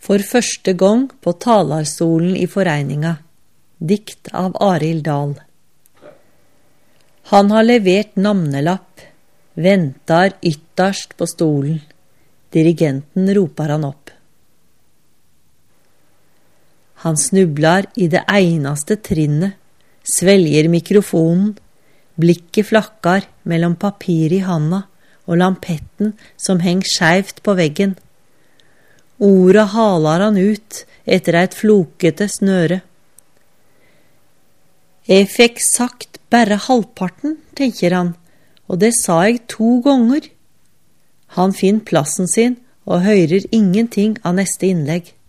For første gang på talarstolen i foreninga. Dikt av Arild Dahl. Han har levert navnelapp, ventar ytterst på stolen. Dirigenten roper han opp. Han snublar i det einaste trinnet, svelger mikrofonen, blikket flakkar mellom papir i handa og lampetten som heng skjevt på veggen. Orda halar han ut etter eit flokete snøre. Jeg fikk sagt bare halvparten, tenker han, og det sa jeg 2 ganger. Han finner plassen sin og hører ingenting av neste innlegg.